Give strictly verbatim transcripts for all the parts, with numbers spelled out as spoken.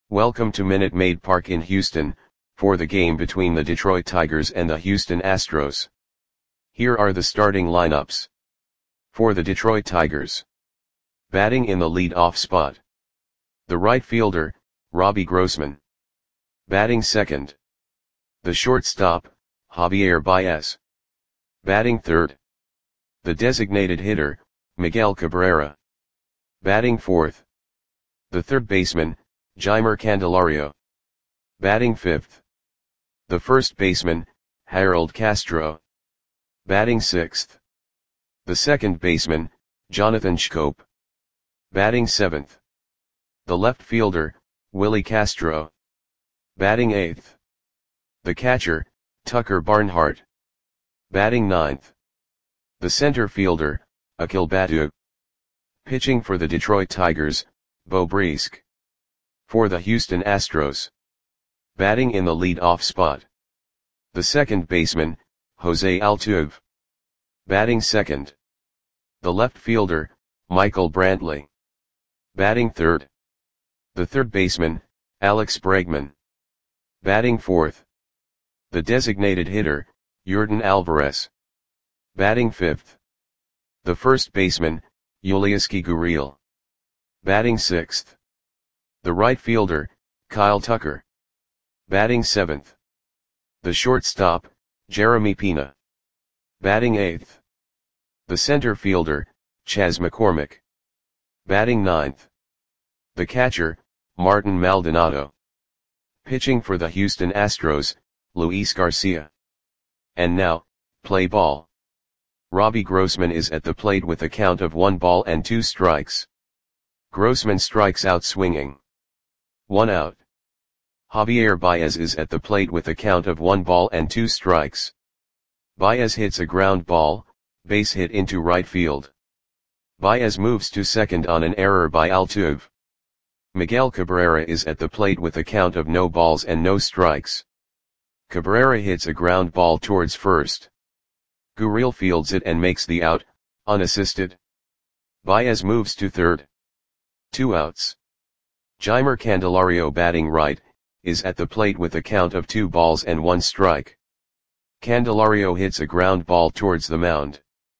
Welcome to Minute Maid Park in Houston, for the game between the Detroit Tigers and the Houston Astros. Here are the starting lineups. For the Detroit Tigers. Batting in the lead-off spot. The right fielder, Robbie Grossman. Batting second. The shortstop, Javier Baez. Batting third. The designated hitter, Miguel Cabrera. Batting fourth. The third baseman, Jeimer Candelario. Batting fifth. The first baseman, Harold Castro. Batting sixth. The second baseman, Jonathan Schoop. Batting seventh. The left fielder, Willie Castro. Batting eighth. The catcher, Tucker Barnhart. Batting ninth. The center fielder, Akil Baddoo. Pitching for the Detroit Tigers, Beau Brieske. For the Houston Astros. Batting in the lead-off spot. The second baseman, Jose Altuve. Batting second. The left fielder, Michael Brantley. Batting third. The third baseman, Alex Bregman. Batting fourth. The designated hitter, Yordan Alvarez. Batting fifth. The first baseman, Yulieski Gurriel. Batting sixth. The right fielder, Kyle Tucker. Batting seventh. The shortstop, Jeremy Pena. Batting eighth. The center fielder, Chas McCormick. Batting ninth. The catcher, Martin Maldonado. Pitching for the Houston Astros, Luis Garcia. And now, play ball. Robbie Grossman is at the plate with a count of one ball and two strikes. Grossman strikes out swinging. One out. Javier Baez is at the plate with a count of one ball and two strikes. Baez hits a ground ball, base hit into right field. Baez moves to second on an error by Altuve. Miguel Cabrera is at the plate with a count of no balls and no strikes. Cabrera hits a ground ball towards first. Gurriel fields it and makes the out, unassisted. Baez moves to third. Two outs. Jeimer Candelario, batting right, is at the plate with a count of two balls and one strike. Candelario hits a ground ball towards the mound.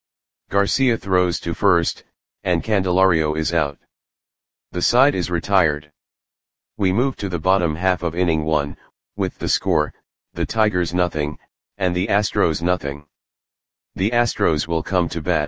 Garcia throws to first, and Candelario is out. The side is retired. We move to the bottom half of inning one, with the score, the Tigers nothing, and the Astros nothing. The Astros will come to bat.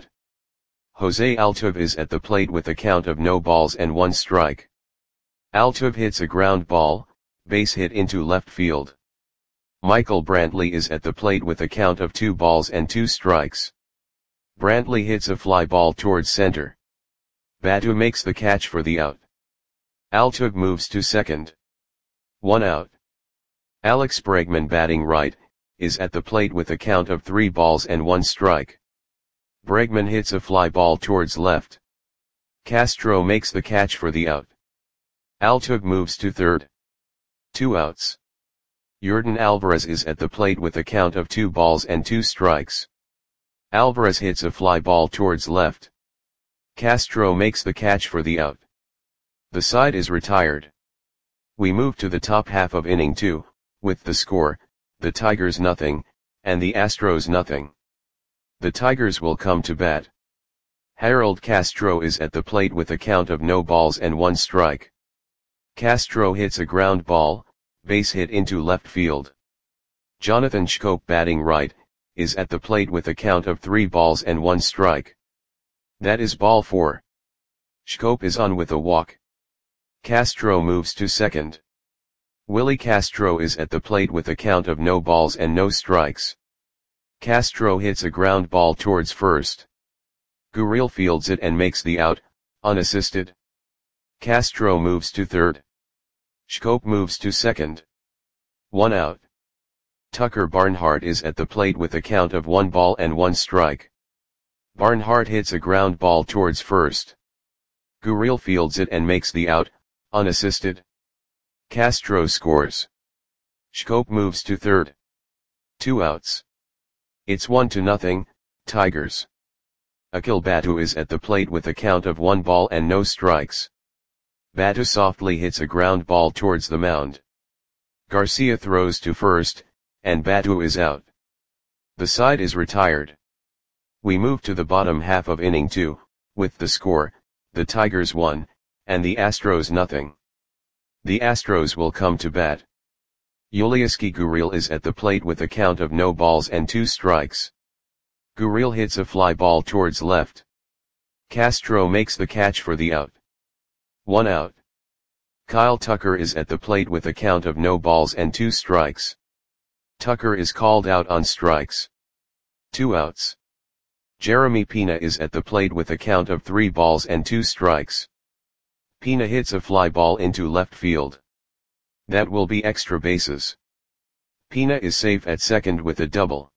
Jose Altuve is at the plate with a count of no balls and one strike. Altuve hits a ground ball, base hit into left field. Michael Brantley is at the plate with a count of two balls and two strikes. Brantley hits a fly ball towards center. Baddoo makes the catch for the out. Altuve moves to second. One out. Alex Bregman, batting right, is at the plate with a count of three balls and one strike. Bregman hits a fly ball towards left. Castro makes the catch for the out. Altuve moves to third. Two outs. Yordan Alvarez is at the plate with a count of two balls and two strikes. Alvarez hits a fly ball towards left. Castro makes the catch for the out. The side is retired. We move to the top half of inning two, with the score, the Tigers nothing, and the Astros nothing. The Tigers will come to bat. Harold Castro is at the plate with a count of no balls and one strike. Castro hits a ground ball, base hit into left field. Jonathan Schoop, batting right, is at the plate with a count of three balls and one strike. That is ball four. Schoop is on with a walk. Castro moves to second. Willie Castro is at the plate with a count of no balls and no strikes. Castro hits a ground ball towards first. Gurriel fields it and makes the out, unassisted. Castro moves to third. Schoop moves to second. One out. Tucker Barnhart is at the plate with a count of one ball and one strike. Barnhart hits a ground ball towards first. Gurriel fields it and makes the out, unassisted. Castro scores. Schoop moves to third. Two outs. It's one to nothing, Tigers. Akil Baddoo is at the plate with a count of one ball and no strikes. Batu softly hits a ground ball towards the mound. Garcia throws to first, and Batu is out. The side is retired. We move to the bottom half of inning two, with the score, the Tigers one, and the Astros nothing. The Astros will come to bat. Yulieski Gurriel is at the plate with a count of no balls and two strikes. Gurriel hits a fly ball towards left. Castro makes the catch for the out. One out. Kyle Tucker is at the plate with a count of no balls and two strikes. Tucker is called out on strikes. Two outs. Jeremy Pina is at the plate with a count of three balls and two strikes. Pina hits a fly ball into left field. That will be extra bases. Pina is safe at second with a double.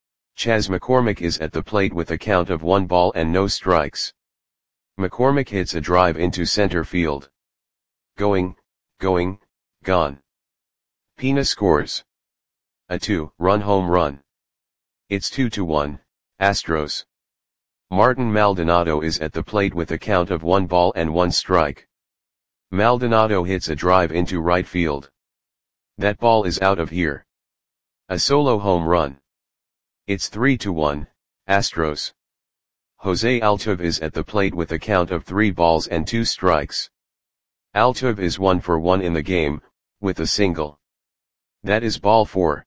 Chas McCormick is at the plate with a count of one ball and no strikes. McCormick hits a drive into center field. Going, going, gone. Pina scores a two-run home run. It's two to one, Astros. Martin Maldonado is at the plate with a count of one ball and one strike. Maldonado hits a drive into right field. That ball is out of here. A solo home run. It's three to one, Astros. Jose Altuve is at the plate with a count of three balls and two strikes. Altuve is one for one in the game, with a single. That is ball four.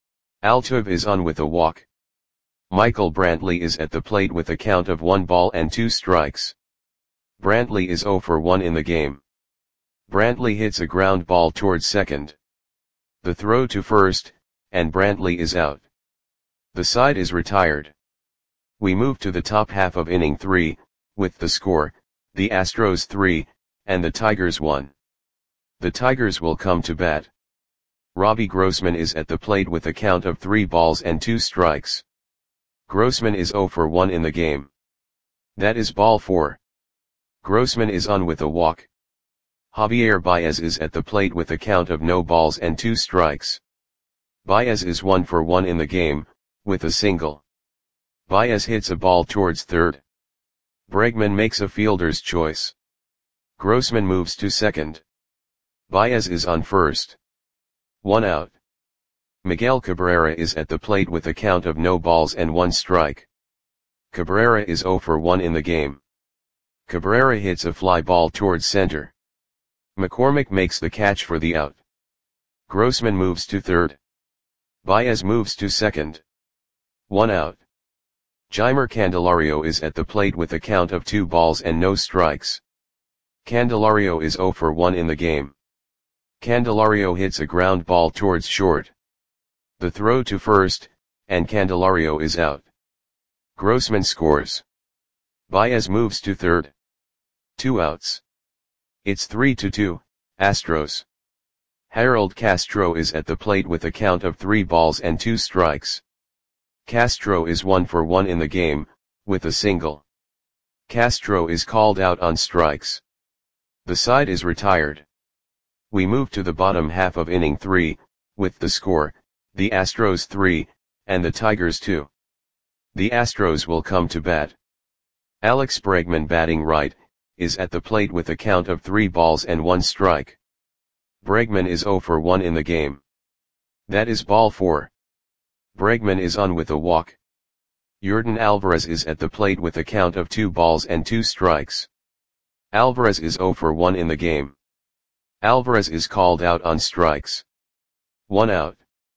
Altuve is on with a walk. Michael Brantley is at the plate with a count of one ball and two strikes. Brantley is zero for one in the game. Brantley hits a ground ball towards second. The throw to first, and Brantley is out. The side is retired. We move to the top half of inning three, with the score, the Astros three, and the Tigers one. The Tigers will come to bat. Robbie Grossman is at the plate with a count of three balls and two strikes. Grossman is zero for one in the game. That is ball four. Grossman is on with a walk. Javier Baez is at the plate with a count of no balls and two strikes. Baez is one for one in the game, with a single. Baez hits a ball towards third. Bregman makes a fielder's choice. Grossman moves to second. Baez is on first. One out. Miguel Cabrera is at the plate with a count of no balls and one strike. Cabrera is zero for one in the game. Cabrera hits a fly ball towards center. McCormick makes the catch for the out. Grossman moves to third. Baez moves to second. One out. Jeimer Candelario is at the plate with a count of two balls and no strikes. Candelario is zero for one in the game. Candelario hits a ground ball towards short. The throw to first, and Candelario is out. Grossman scores. Baez moves to third. Two outs. It's three to two, Astros. Harold Castro is at the plate with a count of three balls and two strikes. Castro is one for one in the game, with a single. Castro is called out on strikes. The side is retired. We move to the bottom half of inning three, with the score, the Astros three, and the Tigers two. The Astros will come to bat. Alex Bregman, batting right, is at the plate with a count of three balls and one strike. Bregman is zero for one in the game. That is ball four. Bregman is on with a walk. Yordan Alvarez is at the plate with a count of two balls and two strikes. Alvarez is zero for one in the game. Alvarez is called out on strikes. One out.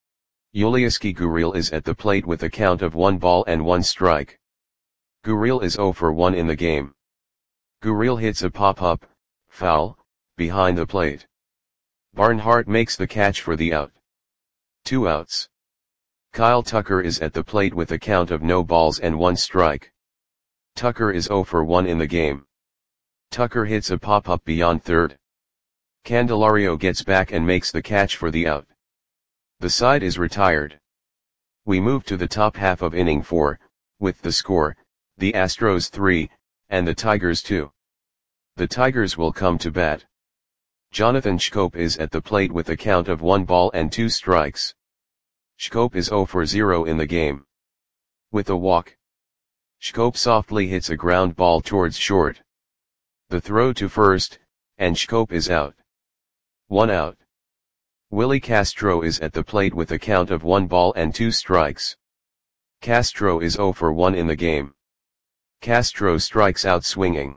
Yulieski Gurriel is at the plate with a count of one ball and one strike. Gurriel is zero for one in the game. Gurriel hits a pop-up, foul, behind the plate. Barnhart makes the catch for the out. Two outs. Kyle Tucker is at the plate with a count of no balls and one strike. Tucker is zero for one in the game. Tucker hits a pop-up beyond third. Candelario gets back and makes the catch for the out. The side is retired. We move to the top half of inning four, with the score, the Astros three, and the Tigers two. The Tigers will come to bat. Jonathan Schoop is at the plate with a count of one ball and two strikes. Schoop is zero for zero in the game. With a walk. Schoop softly hits a ground ball towards short. The throw to first, and Schoop is out. One out. Willie Castro is at the plate with a count of one ball and two strikes. Castro is zero for one in the game. Castro strikes out swinging.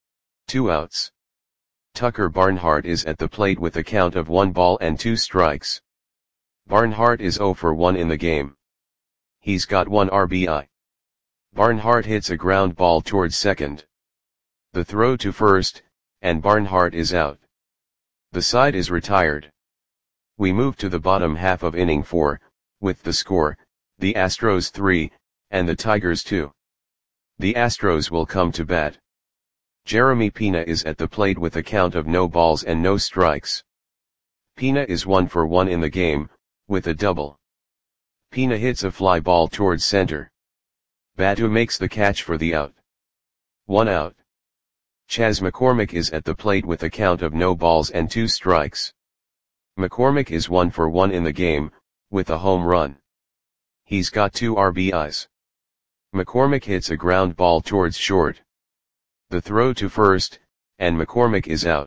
Two outs. Tucker Barnhart is at the plate with a count of one ball and two strikes. Barnhart is zero for one in the game. He's got one R B I. Barnhart hits a ground ball towards second. The throw to first, and Barnhart is out. The side is retired. We move to the bottom half of inning four, with the score, the Astros three, and the Tigers two. The Astros will come to bat. Jeremy Pena is at the plate with a count of no balls and no strikes. Pena is one for one in the game, with a double. Pena hits a fly ball towards center. Batou makes the catch for the out. One out. Chas McCormick is at the plate with a count of no balls and two strikes. McCormick is one for one in the game, with a home run. He's got two R B Is. McCormick hits a ground ball towards short. The throw to first, and McCormick is out.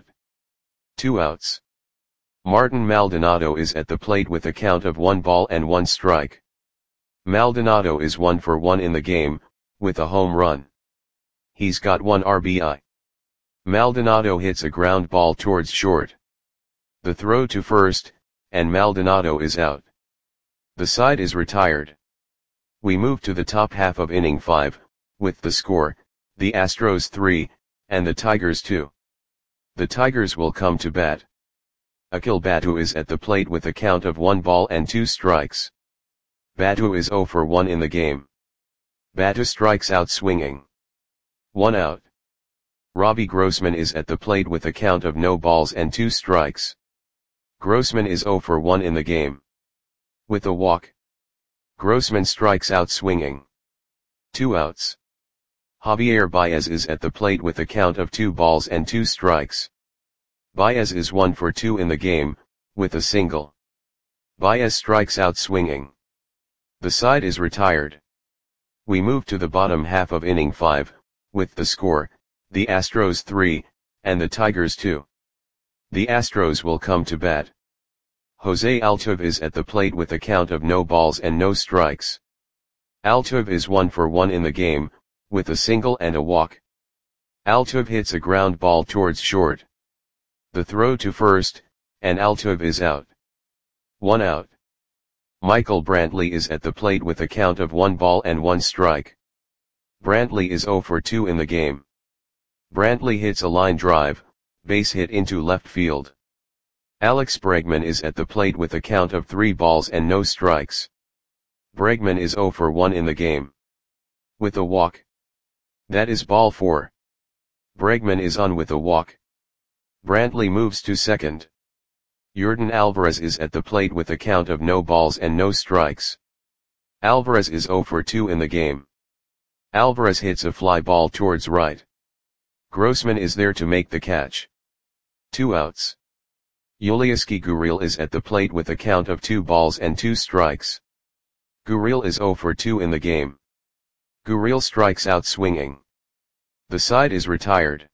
Two outs. Martin Maldonado is at the plate with a count of one ball and one strike. Maldonado is one for one in the game, with a home run. He's got one R B I. Maldonado hits a ground ball towards short. The throw to first, and Maldonado is out. The side is retired. We move to the top half of inning five, with the score, the Astros three, and the Tigers two. The Tigers will come to bat. Akil Batou is at the plate with a count of one ball and two strikes. Batou is zero for one in the game. Batou strikes out swinging. One out. Robbie Grossman is at the plate with a count of no balls and two strikes. Grossman is zero for one in the game. With a walk. Grossman strikes out swinging. Two outs. Javier Baez is at the plate with a count of two balls and two strikes. Baez is one for two in the game, with a single. Baez strikes out swinging. The side is retired. We move to the bottom half of inning five, with the score, the Astros three, and the Tigers two. The Astros will come to bat. Jose Altuve is at the plate with a count of no balls and no strikes. Altuve is one for one in the game, with a single and a walk. Altuve hits a ground ball towards short. The throw to first, and Altuve is out. One out. Michael Brantley is at the plate with a count of one ball and one strike. Brantley is zero for two in the game. Brantley hits a line drive, base hit into left field. Alex Bregman is at the plate with a count of three balls and no strikes. Bregman is zero for one in the game. With a walk. That is ball four. Bregman is on with a walk. Brantley moves to second. Yordan Alvarez is at the plate with a count of no balls and no strikes. Alvarez is zero for two in the game. Alvarez hits a fly ball towards right. Grossman is there to make the catch. Two outs. Yulieski Gurriel is at the plate with a count of two balls and two strikes. Gurriel is zero for two in the game. Gurriel strikes out swinging. The side is retired.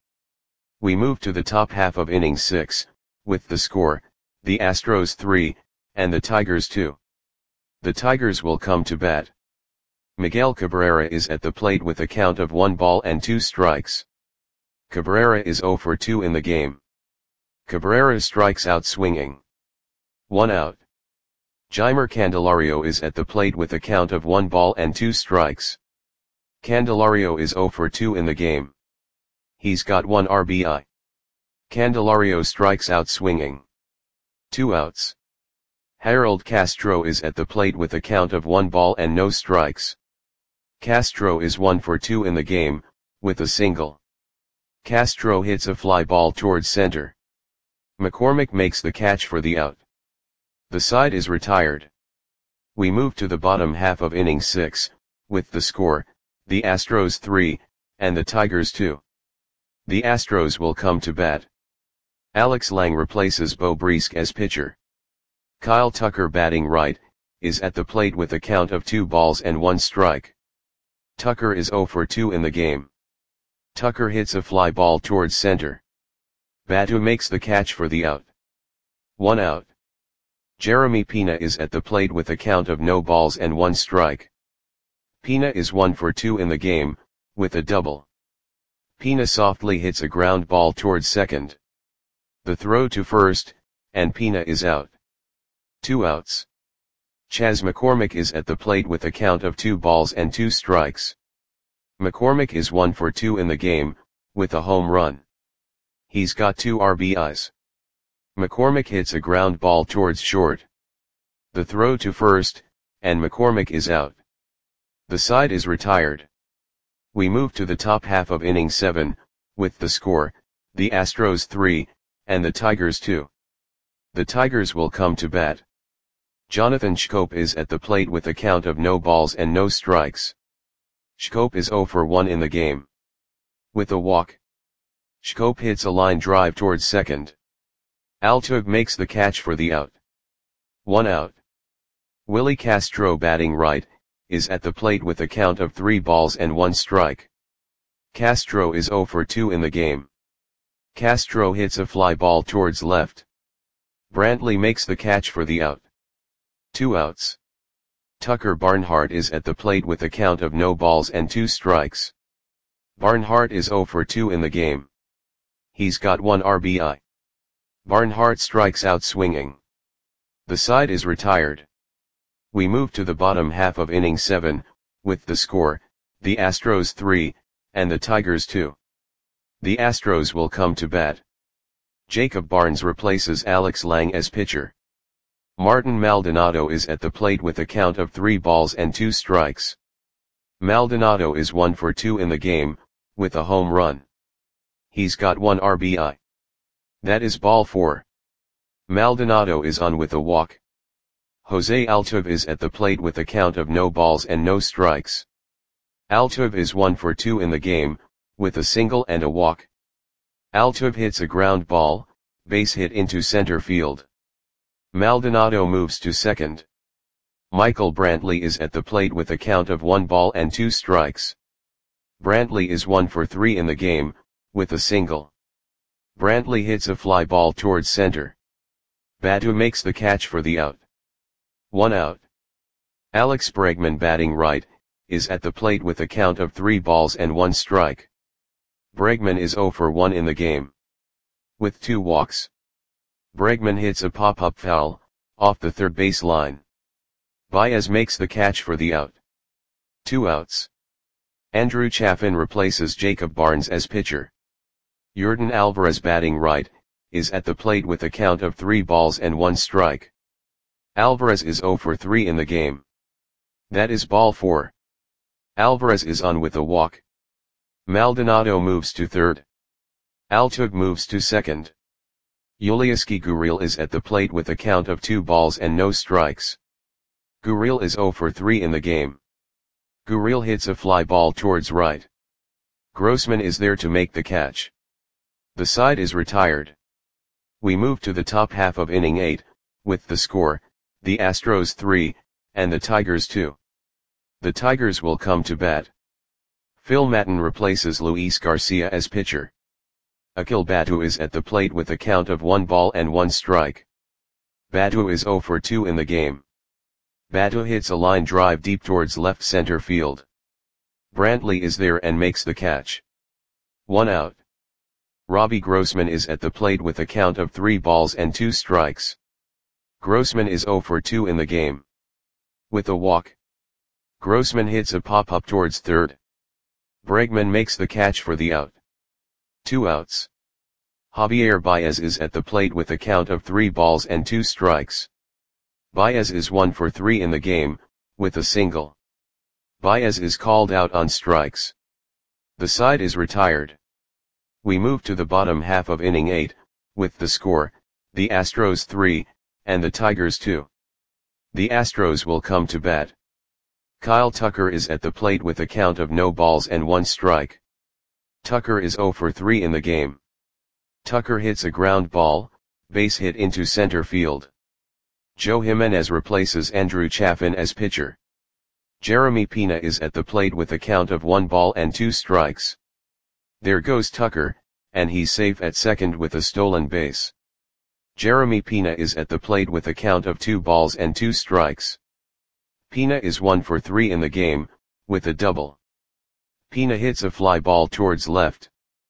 We move to the top half of inning six, with the score, the Astros three, and the Tigers two. The Tigers will come to bat. Miguel Cabrera is at the plate with a count of one ball and two strikes. Cabrera is zero for two in the game. Cabrera strikes out swinging. One out. Jeimer Candelario is at the plate with a count of one ball and two strikes. Candelario is zero for two in the game. He's got one R B I. Candelario strikes out swinging. Two outs. Harold Castro is at the plate with a count of one ball and no strikes. Castro is one for two in the game, with a single. Castro hits a fly ball towards center. McCormick makes the catch for the out. The side is retired. We move to the bottom half of inning six, with the score, the Astros three, and the Tigers two. The Astros will come to bat. Alex Lang replaces Beau Briesque as pitcher. Kyle Tucker batting right, is at the plate with a count of two balls and one strike. Tucker is zero for two in the game. Tucker hits a fly ball towards center. Baddoo makes the catch for the out. One out. Jeremy Pena is at the plate with a count of no balls and one strike. Pena is one for two in the game, with a double. Pena softly hits a ground ball towards second. The throw to first, and Pena is out. Two outs. Chas McCormick is at the plate with a count of two balls and two strikes. McCormick is one for two in the game, with a home run. He's got two R B Is. McCormick hits a ground ball towards short. The throw to first, and McCormick is out. The side is retired. We move to the top half of inning seven, with the score, the Astros three, and the Tigers two. The Tigers will come to bat. Jonathan Schoop is at the plate with a count of no balls and no strikes. Schoop is zero for one in the game. With a walk. Schoop hits a line drive towards second. Altuve makes the catch for the out. One out. Willie Castro, batting right, is at the plate with a count of three balls and one strike. Castro is zero for two in the game. Castro hits a fly ball towards left. Brantley makes the catch for the out. Two outs. Tucker Barnhart is at the plate with a count of no balls and two strikes. Barnhart is zero for two in the game. He's got one R B I. Barnhart strikes out swinging. The side is retired. We move to the bottom half of inning seven, with the score, the Astros three, and the Tigers two. The Astros will come to bat. Jacob Barnes replaces Alex Lang as pitcher. Martin Maldonado is at the plate with a count of three balls and two strikes. Maldonado is one for two in the game, with a home run. He's got one R B I. That is ball four. Maldonado is on with a walk. Jose Altuve is at the plate with a count of no balls and no strikes. Altuve is one for two in the game, with a single and a walk. Altuve hits a ground ball, base hit into center field. Maldonado moves to second. Michael Brantley is at the plate with a count of one ball and two strikes. Brantley is one for three in the game, with a single. Brantley hits a fly ball towards center. Baddoo makes the catch for the out. One out. Alex Bregman, batting right, is at the plate with a count of three balls and one strike. Bregman is zero for one in the game. With two walks. Bregman hits a pop-up foul, off the third base line. Baez makes the catch for the out. Two outs. Andrew Chafin replaces Jacob Barnes as pitcher. Yordan Alvarez, batting right, is at the plate with a count of three balls and one strike. Alvarez is zero for three in the game. That is ball four. Alvarez is on with a walk. Maldonado moves to third. Altuve moves to second. Yulieski Gurriel is at the plate with a count of two balls and no strikes. Gurriel is zero for three in the game. Gurriel hits a fly ball towards right. Grossman is there to make the catch. The side is retired. We move to the top half of inning eight, with the score, the Astros three, and the Tigers two. The Tigers will come to bat. Phil Maton replaces Luis Garcia as pitcher. Akil Baddoo is at the plate with a count of one ball and one strike. Baddoo is zero for two in the game. Baddoo hits a line drive deep towards left center field. Brantley is there and makes the catch. One out. Robbie Grossman is at the plate with a count of three balls and two strikes. Grossman is zero for two in the game. With a walk. Grossman hits a pop-up towards third. Bregman makes the catch for the out. Two outs. Javier Baez is at the plate with a count of three balls and two strikes. Baez is one for three in the game, with a single. Baez is called out on strikes. The side is retired. We move to the bottom half of inning eight, with the score, the Astros three, and the Tigers two. The Astros will come to bat. Kyle Tucker is at the plate with a count of no balls and one strike. Tucker is zero for three in the game. Tucker hits a ground ball, base hit into center field. Joe Jimenez replaces Andrew Chafin as pitcher. Jeremy Pena is at the plate with a count of one ball and two strikes. There goes Tucker, and he's safe at second with a stolen base. Jeremy Pena is at the plate with a count of two balls and two strikes. Pena is one for three in the game, with a double. Pena hits a fly ball towards left.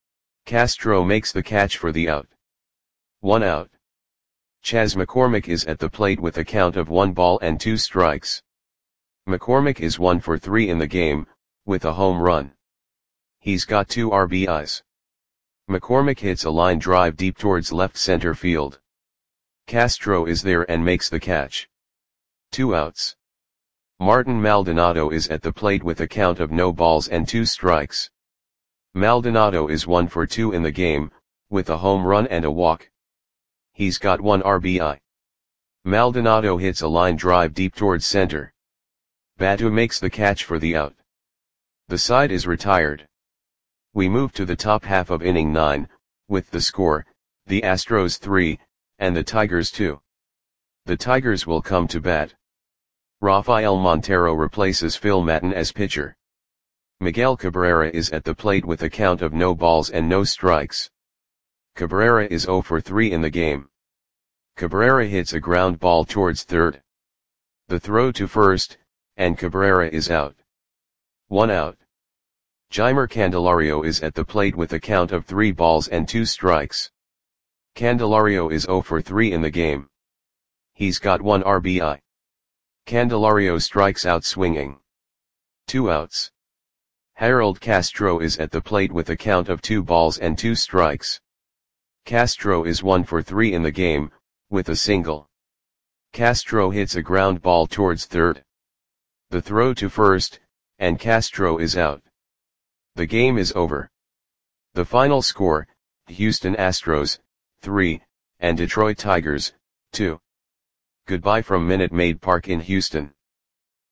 Castro makes the catch for the out. One out. Chas McCormick is at the plate with a count of one ball and two strikes. McCormick is one for three in the game, with a home run. He's got two R B Is. McCormick hits a line drive deep towards left center field. Castro is there and makes the catch. Two outs. Martin Maldonado is at the plate with a count of no balls and two strikes. Maldonado is one for two in the game, with a home run and a walk. He's got one R B I. Maldonado hits a line drive deep towards center. Batu makes the catch for the out. The side is retired. We move to the top half of inning nine, with the score, the Astros three, and the Tigers two. The Tigers will come to bat. Rafael Montero replaces Phil Maton as pitcher. Miguel Cabrera is at the plate with a count of no balls and no strikes. Cabrera is zero for three in the game. Cabrera hits a ground ball towards third. The throw to first, and Cabrera is out. One out. Jeimer Candelario is at the plate with a count of three balls and two strikes. Candelario is zero for three in the game. He's got one R B I. Candelario strikes out swinging. Two outs. Harold Castro is at the plate with a count of two balls and two strikes. Castro is one for three in the game, with a single. Castro hits a ground ball towards third. The throw to first, and Castro is out. The game is over. The final score, Houston Astros, three, and Detroit Tigers, two. Goodbye from Minute Maid Park in Houston.